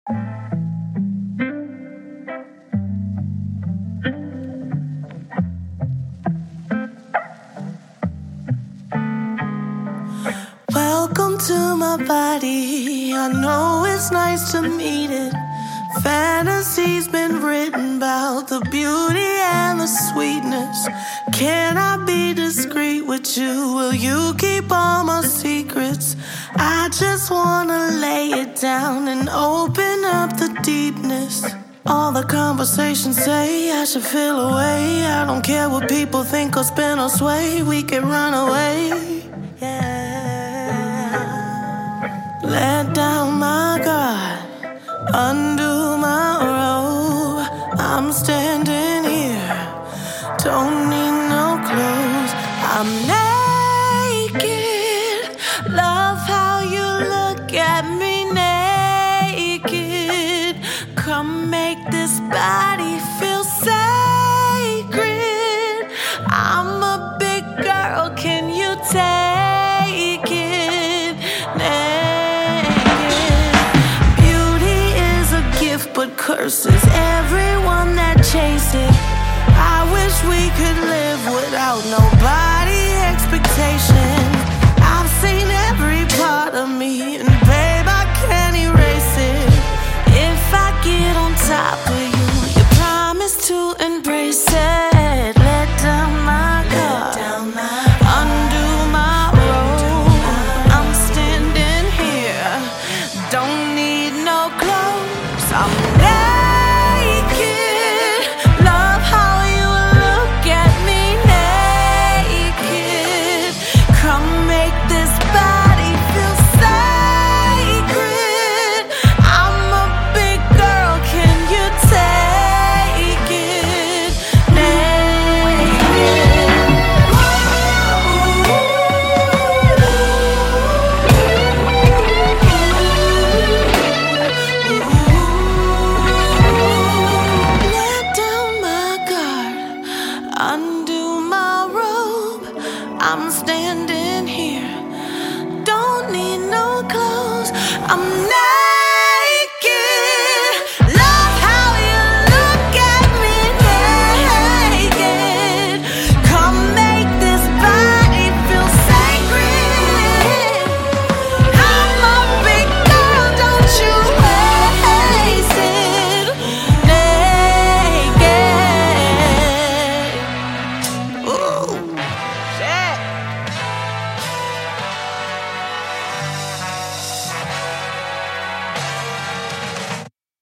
Welcome to my body. I know it's nice to meet it. Fantasy's been written about the beauty and the sweetness. Can I be discreet with you? Will you keep all my secrets? I just wanna lay it down and open up the deepness. All the conversations say I should feel away. I don't care what people think or spin or sway. We can run away, yeah. Let down my guard, undo my robe. I'm standing here, don't need no clothes. I'm naked, love how you look at me naked. Come make this body feel sacred. I'm a big girl, can you take it? Naked. Beauty is a gift, but curses